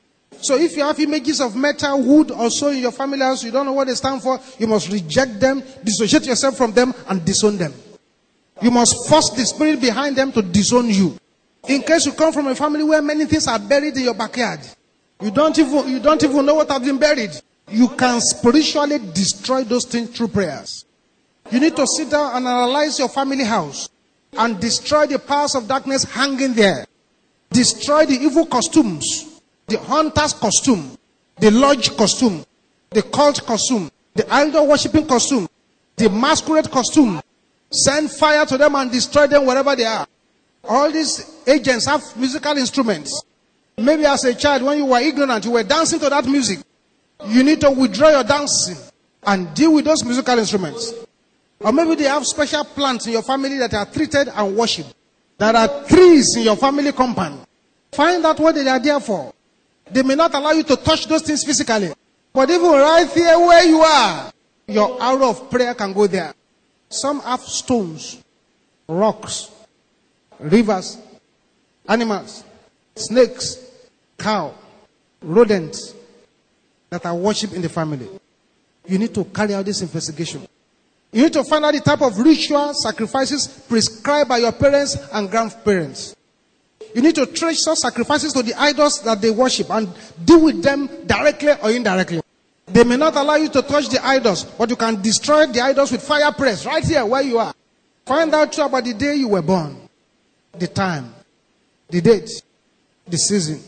So if you have images of metal, wood, or so in your family house, you don't know what they stand for, you must reject them, dissociate yourself from them, and disown them. You must force the spirit behind them to disown you. In case you come from a family where many things are buried in your backyard, you don't even, you don't even know what has been buried. You can spiritually destroy those things through prayers. You need to sit down and analyze your family house and destroy the powers of darkness hanging there. Destroy the evil costumes, the hunter's costume, the lodge costume, the cult costume, the idol worshipping costume, the masquerade costume. Send fire to them and destroy them wherever they are. All these agents have musical instruments. Maybe as a child, when you were ignorant, you were dancing to that music. You need to withdraw your dancing and deal with those musical instruments. Or maybe they have special plants in your family that are treated and worshipped. There are trees in your family compound. Find out what they are there for. They may not allow you to touch those things physically. But even right here where you are, your hour of prayer can go there. Some have stones, rocks, rivers, animals, snakes, cow, rodents that are worshipped in the family. You need to carry out this investigation. You need to find out the type of ritual sacrifices prescribed by your parents and grandparents. You need to trace such sacrifices to the idols that they worship and deal with them directly or indirectly. They may not allow you to touch the idols, but you can destroy the idols with fire press right here where you are. Find out too about the day you were born, the time, the date, the season.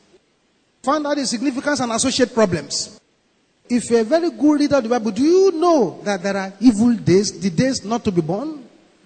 Find out the significance and associate problems. If you're a very good reader of the Bible, do you know that there are evil days, the days not to be born?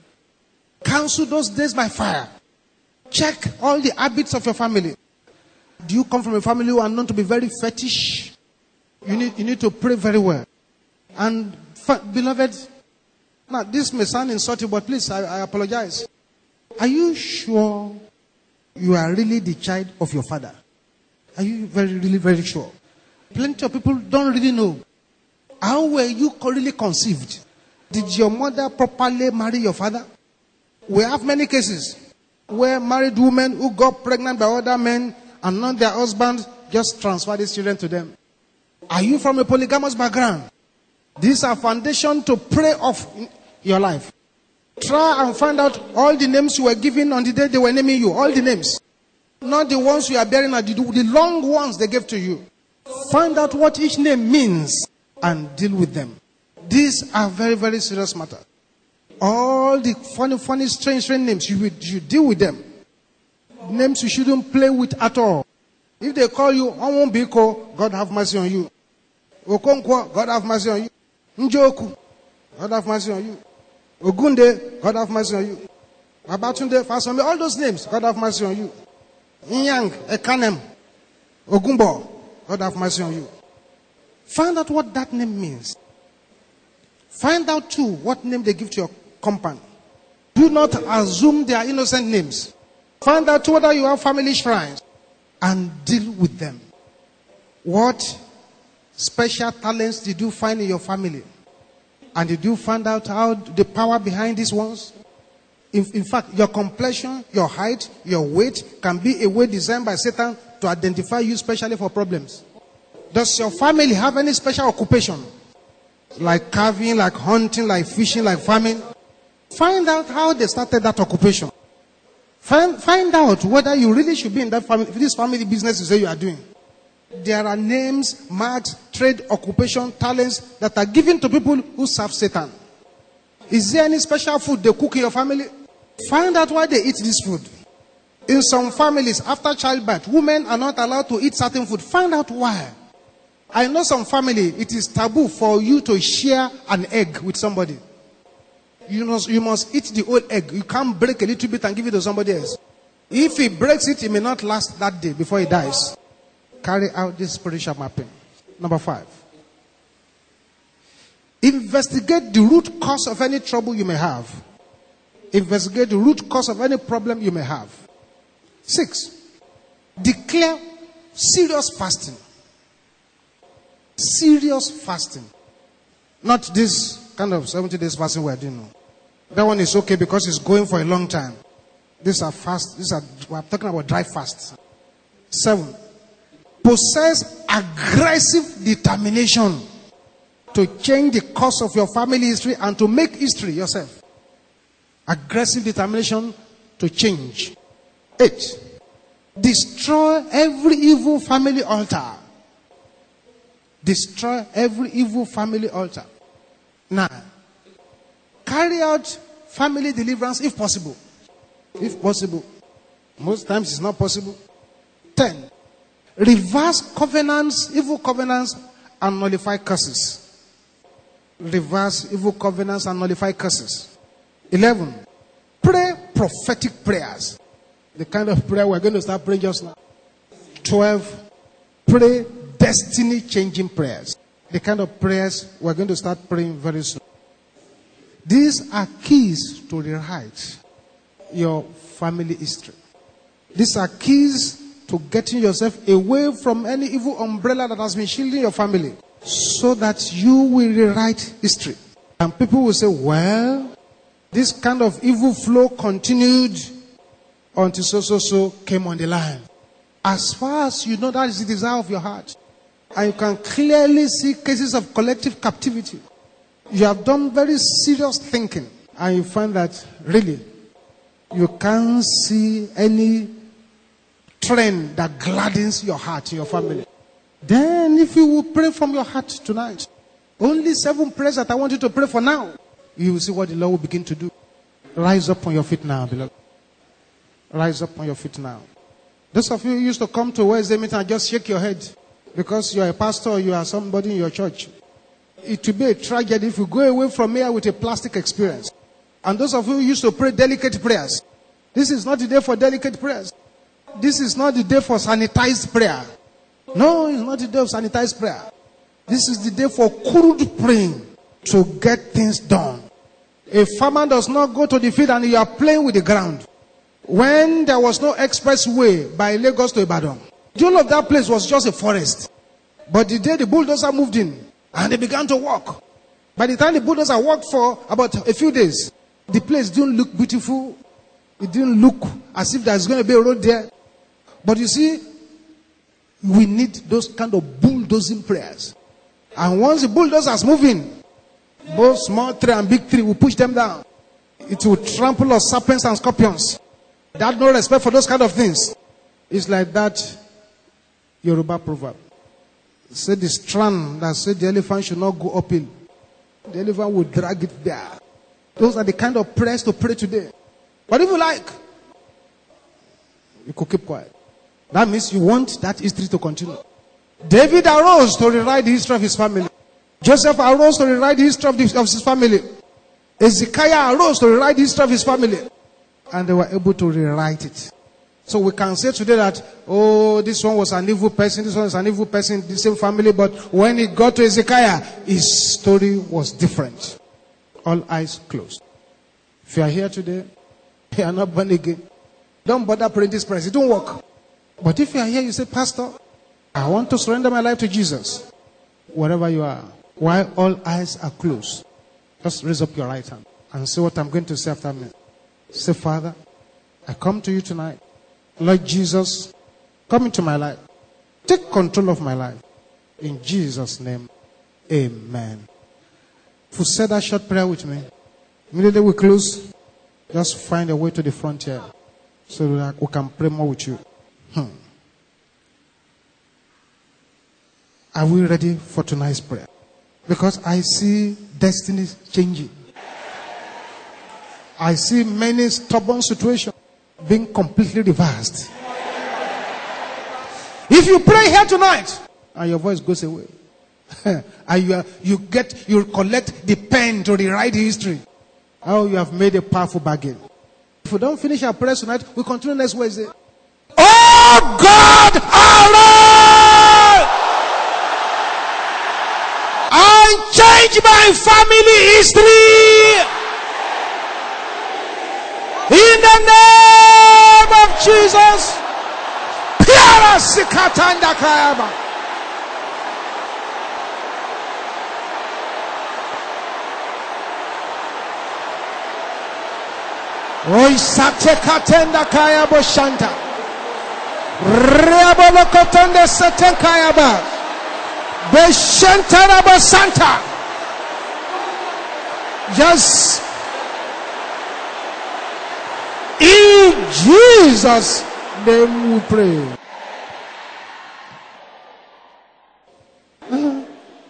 Cancel those days by fire. Check all the habits of your family. Do you come from a family who are known to be very fetish? You need, you need to pray very well. And, beloved, now this may sound insulting, but please, I, I apologize. Are you sure you are really the child of your father? Are you very, really, very sure? Plenty of people don't really know. How were you really conceived? Did your mother properly marry your father? We have many cases where married women who got pregnant by other men and not their husbands just transfer these children to them. Are you from a polygamous background? These are foundation to pray off in your life. Try and find out all the names you were given on the day they were naming you. All the names. Not the ones you are bearing, the long ones they gave to you. Find out what each name means and deal with them. These are very, very serious matters. All the funny, funny, strange, strange names, you, you deal with them. Names you shouldn't play with at all. If they call you Onwumbiko, God have mercy on you. Okonkwo, God have mercy on you. Njoku, God have mercy on you. Ogunde, God have mercy on you. Babatunde, Fasombe, all those names, God have mercy on you. Inyang, Ekanem, Ogumbo, God have mercy on you. Find out what that name means. Find out too what name they give to your compound. Do not assume they are innocent names. Find out whether you have family shrines and deal with them. What special talents did you find in your family? And did you find out how the power behind these ones? In, in fact, your complexion, your height, your weight can be a way designed by Satan to identify you specially for problems. Does your family have any special occupation? Like carving, like hunting, like fishing, like farming? Find out how they started that occupation. Find, find out whether you really should be in that family, this family business you say you are doing. There are names, marks, trade, occupation, talents that are given to people who serve Satan. Is there any special food they cook in your family? Find out why they eat this food. In some families, after childbirth, women are not allowed to eat certain food. Find out why. I know some family, it is taboo for you to share an egg with somebody. You must, you must eat the whole egg. You can't break a little bit and give it to somebody else. If he breaks it, it may not last that day before he dies. Carry out this spiritual mapping. Number five. Investigate the root cause of any trouble you may have. Investigate the root cause of any problem you may have. Six. Declare serious fasting. Serious fasting. Not this kind of seventy days fasting we're doing now. That one is okay because it's going for a long time. These are fast. These are, we're talking about dry fasts. Seven. Possess aggressive determination to change the course of your family history and to make history yourself. Aggressive determination to change. Eight. Destroy every evil family altar. Destroy every evil family altar. Nine. Carry out family deliverance if possible. If possible. Most times it's not possible. Ten. Reverse covenants, evil covenants, and nullify curses. Reverse evil covenants and nullify curses. Eleven. Pray prophetic prayers. The kind of prayer we're going to start praying just now. Twelve. Pray destiny changing prayers. The kind of prayers we're going to start praying very soon. These are keys to rewrite your family history. These are keys to getting yourself away from any evil umbrella that has been shielding your family, so that you will rewrite history. And people will say, well, this kind of evil flow continued until so so so came on the line. As far as you know, that is the desire of your heart. And you can clearly see cases of collective captivity. You have done very serious thinking, and you find that really you can't see any trend that gladdens your heart in your family. Then if you will pray from your heart tonight, only seven prayers that I want you to pray for now, you will see what the Lord will begin to do. Rise up on your feet now, beloved. Rise up on your feet now. Those of you who used to come to Wednesday meeting and just shake your head because you are a pastor or you are somebody in your church. It will be a tragedy if you go away from here with a plastic experience. And those of you who used to pray delicate prayers, this is not the day for delicate prayers. This is not the day for sanitized prayer. No, it's not the day of sanitized prayer. This is the day for crude praying to get things done. A farmer does not go to the field and you are playing with the ground. When there was no expressway by Lagos to Ibadan, the whole of that place was just a forest. But the day the bulldozer moved in and they began to walk, by the time the bulldozer walked for about a few days, the place didn't look beautiful. It didn't look as if there's going to be a road there. But you see, we need those kind of bulldozing prayers. And once the bulldozers move in, both small tree and big tree will push them down. It will trample on serpents and scorpions. They have no respect for those kind of things. It's like that Yoruba proverb. Say the strand that said the elephant should not go uphill, the elephant will drag it there. Those are the kind of prayers to pray today. But if you like, you could keep quiet. That means you want that history to continue. David arose to rewrite the history of his family. Joseph arose to rewrite the history of, the, of his family. Ezekiah arose to rewrite the history of his family. And they were able to rewrite it. So we can say today that, oh, this one was an evil person, this one is an evil person in the same family. But when it got to Ezekiah, his story was different. All eyes closed. If you are here today, you are not born again, don't bother praying this prayer. It don't work. But if you are here, you say, Pastor, I want to surrender my life to Jesus. Wherever you are, while all eyes are closed, just raise up your right hand and say what I'm going to say after me. Say, Father, I come to you tonight. Lord Jesus, come into my life. Take control of my life. In Jesus' name, amen. If you said that short prayer with me, immediately we close, just find a way to the front here so that we can pray more with you. Hmm. Are we ready for tonight's prayer? Because I see destinies changing. I see many stubborn situations being completely reversed. If you pray here tonight and your voice goes away, and you, are, you get, you collect the pen to rewrite history, oh, you have made a powerful bargain. If we don't finish our prayer tonight, we continue next Wednesday. Oh God, arise and change my family history in the name of Jesus. Piara sikatanda kayaba. Oi sate katenda kayabo shanta. Reabolo kotonde sate kayaba. Beshanta rabo santa. Yes. In Jesus' name we pray. Uh-huh.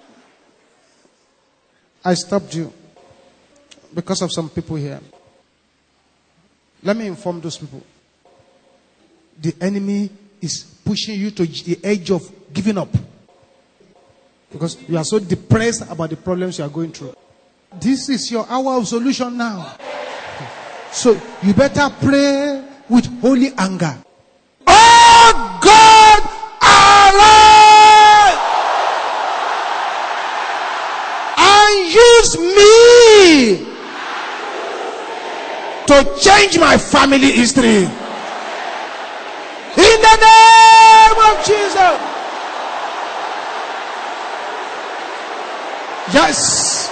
I stopped you because of some people here. Let me inform those people. The enemy is pushing you to the edge of giving up. Because you are so depressed about the problems you are going through. This is your hour of solution now. So you better pray with holy anger. Oh God, arise and use me to change my family history. In the name of Jesus. Yes.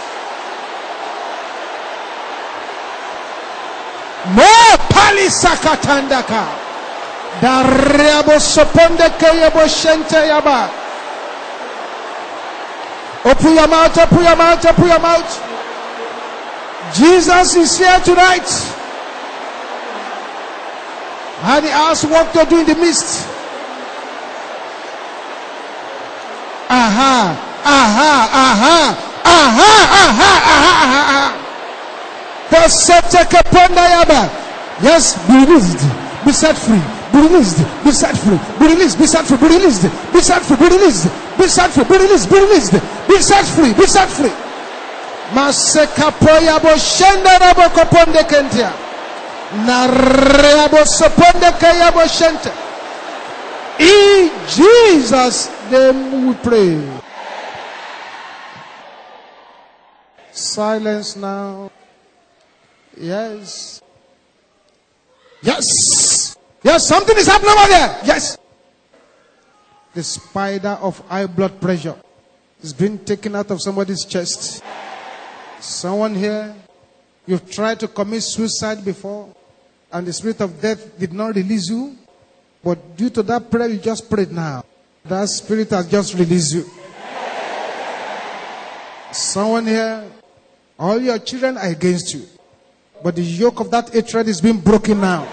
More palisakatandaka. Dariabo soponde kayabo shente yaba. Open your mouth, open your mouth, open your mouth. Jesus is here tonight. And he has work to do in the midst. Aha, aha, aha, aha, aha, aha, aha. Yes, be released, be set free, be released, be set free, be released, be set free, be released, be set free, be released, be set free, be released, be released, be set free, be set free. Maseka poya bo shenda na bo koponde kentia. Narabo soponde kaya bo shente. In Jesus' name we pray. Silence now. Yes. Yes. Yes, something is happening over there. Yes. The spider of high blood pressure is being taken out of somebody's chest. Someone here, you've tried to commit suicide before, and the spirit of death did not release you. But due to that prayer you just prayed now, that spirit has just released you. Someone here, all your children are against you. But the yoke of that hatred is being broken now.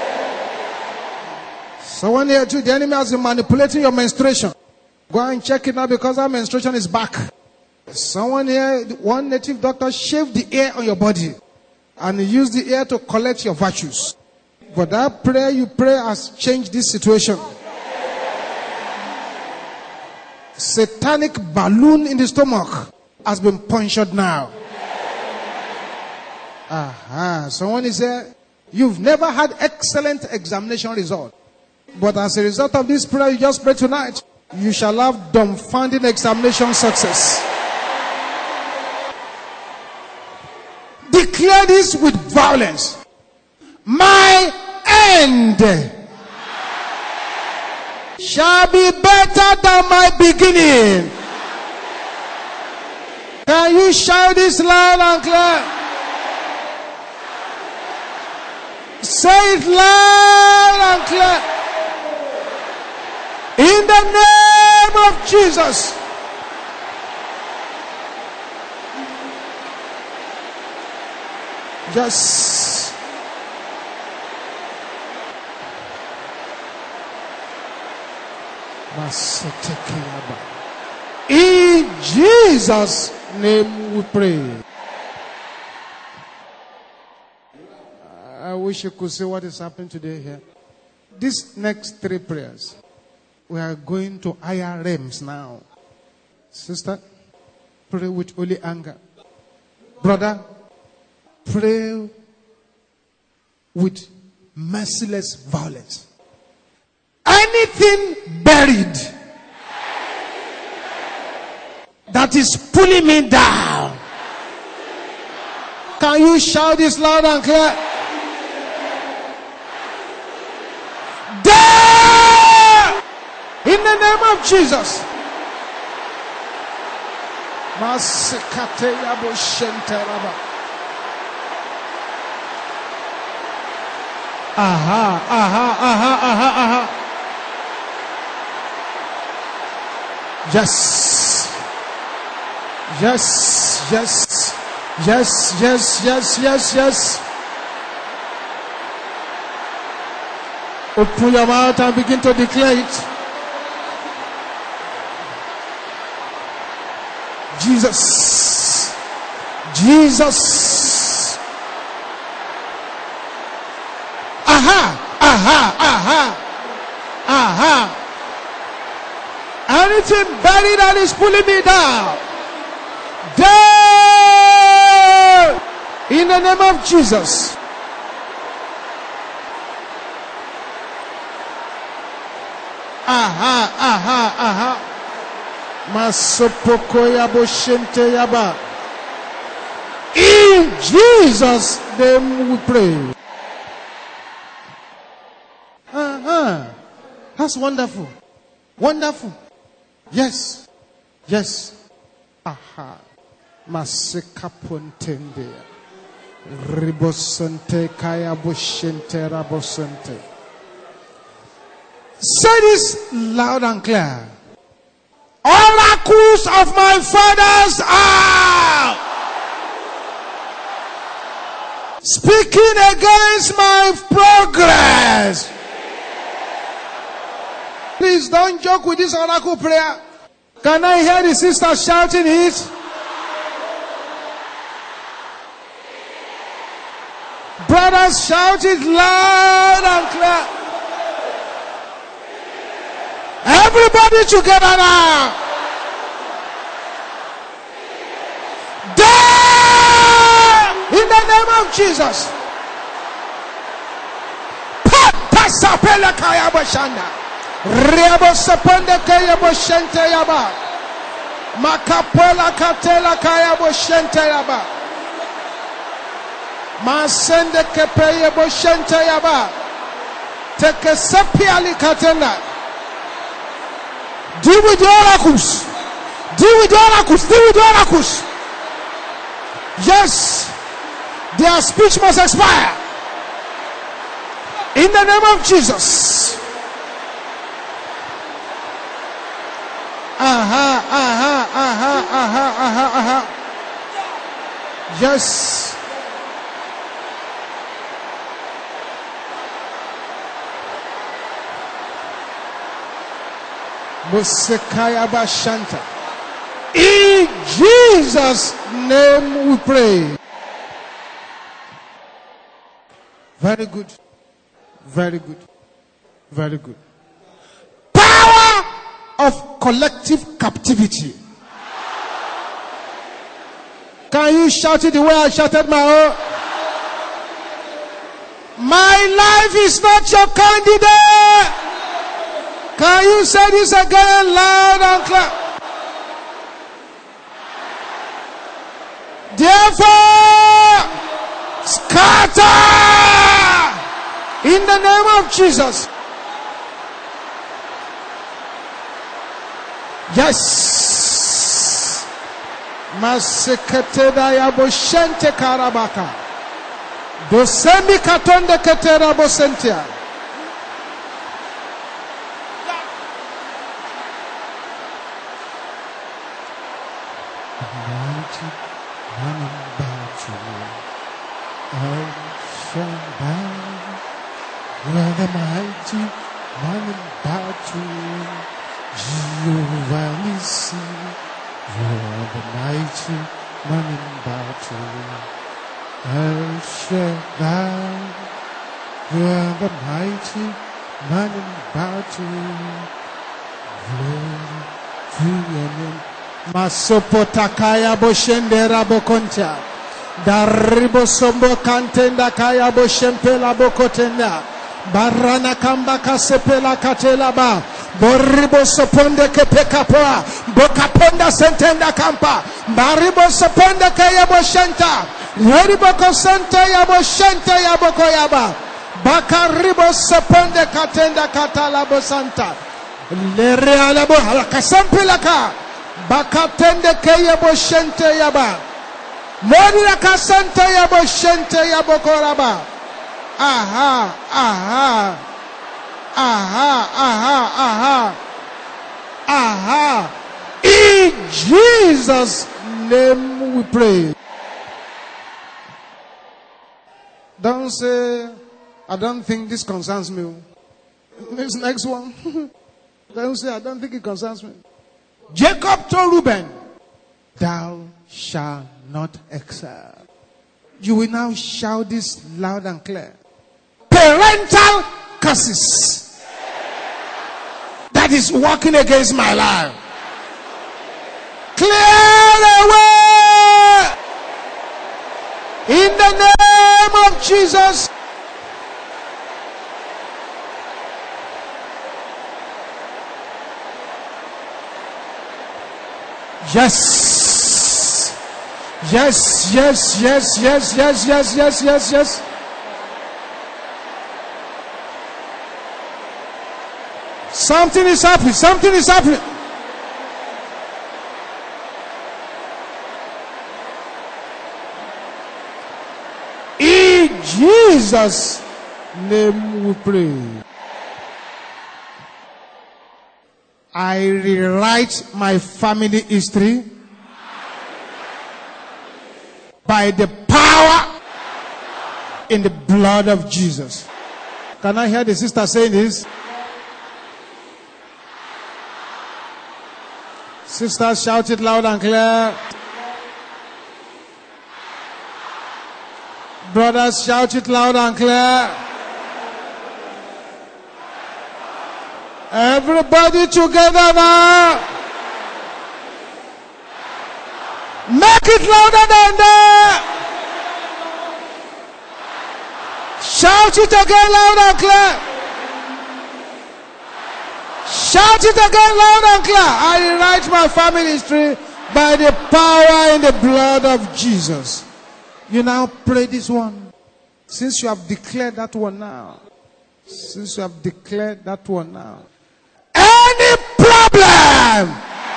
Someone here too, the enemy has been manipulating your menstruation. Go and check it now because our menstruation is back. Someone here, one native doctor shaved the hair on your body and used the hair to collect your virtues. But that prayer you pray has changed this situation. Satanic balloon in the stomach has been punctured now. Aha, someone is here. You've never had excellent examination result. But as a result of this prayer you just prayed tonight, you shall have dumbfounding examination success. Declare this with violence. My end shall be better than my beginning. Can you shout this loud and clear? Say it loud and clear. In the name of Jesus. Yes. In Jesus' name we pray. wish you could see what is happening today here. These next three prayers, we are going to higher realms now. Sister, pray with holy anger. Brother, pray with merciless violence. Anything buried that is pulling me down. Can you shout this loud and clear? There! In the name of Jesus. Aha, aha, aha, aha, aha. Yes. Yes, yes. Yes, yes, yes, yes, yes. Open your mouth and begin to declare it. Jesus. Jesus. Aha, aha, aha. Aha. Anything buried that is pulling me down. There! In the name of Jesus. Aha, aha, aha. Masopokoya boshente yaba. In Jesus' name we pray. Uh-huh. That's wonderful. Wonderful. Yes. Yes. Aha. Masika pontende. Ribosante kaya boshente rabosante. Say this loud and clear. Oracles of my fathers are speaking against my progress. Please don't joke with this oracle prayer. Can I hear the sister shouting it? Brothers, shout it loud and clear. Everybody together now. There! In the name of Jesus. Pasapela kaya bashanda. Riabo sapende kaya boshente yaba. Makapola katela kaya boshente yaba. Masende kepeye boshente yaba. Teke sapiali katela. Deal with the oracles. Deal with the oracles. Deal with the oracles. Yes. Their speech must expire. In the name of Jesus. Aha, aha, aha, aha, aha, aha. Yes. Musekaya Bashanta. In Jesus' name we pray. Very good. Very good. Very good. Power of collective captivity. Can you shout it the way I shouted my own? My life is not your candidate. Can you say this again loud and clear? Therefore, scatter in the name of Jesus. Yes. Masekete ya boshente karabaka. Dosemi katonde ketera bosentia. You are the mighty man in battle, Jehovah Nissi. You are the mighty man in battle, El Shaddai. You are the mighty man in battle. Glory to your name. Masopo takaya boshendera bokonta. Daribo sombo kantenda kaya boshempela bokotenda. Barana kamba kasepela katela ba. Boribo soponde kepekapoa. Bokaponda sentenda kampa. Baribo soponde kaya boshenta. Yeribo kosenta ya boshenta ya bokoyaba. Bakaribo soponde katenda katala bosanta. Lere alabo halakasampelaka. Bakatende kaya boshente yaba. Morira kasanta ya boshente ya bokoraba. Aha, aha. Aha, aha, aha. Aha. In Jesus' name we pray. Don't say, I don't think this concerns me. This next one. Don't say, I don't think it concerns me. Jacob told Reuben, thou shalt not excel. You will now shout this loud and clear. Parental curses that is working against my life, clear away in the name of Jesus. Yes, yes, yes, yes, yes, yes, yes, yes, yes, yes. Something is happening. Something is happening. In Jesus' name we pray. I rewrite my family history by the power in the blood of Jesus. Can I hear the sister saying this? Sisters, shout it loud and clear. Brothers, shout it loud and clear. Everybody together now. Make it louder than that. Shout it again loud and clear. Shout it again loud and clear. I rewrite my family history by the power in the blood of Jesus. You now pray this one. Since you have declared that one now. Since you have declared that one now. Any problem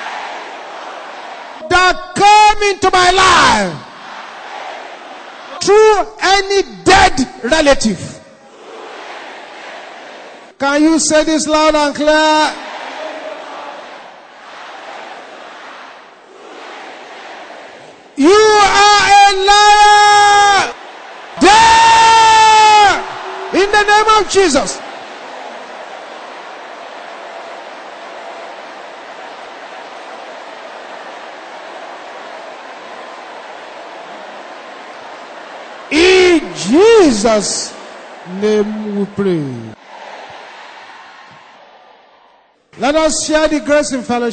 that come into my life through any dead relative. Can you say this loud and clear? You are a liar. There! In the name of Jesus. In Jesus' name we pray. Let us share the grace in fellowship.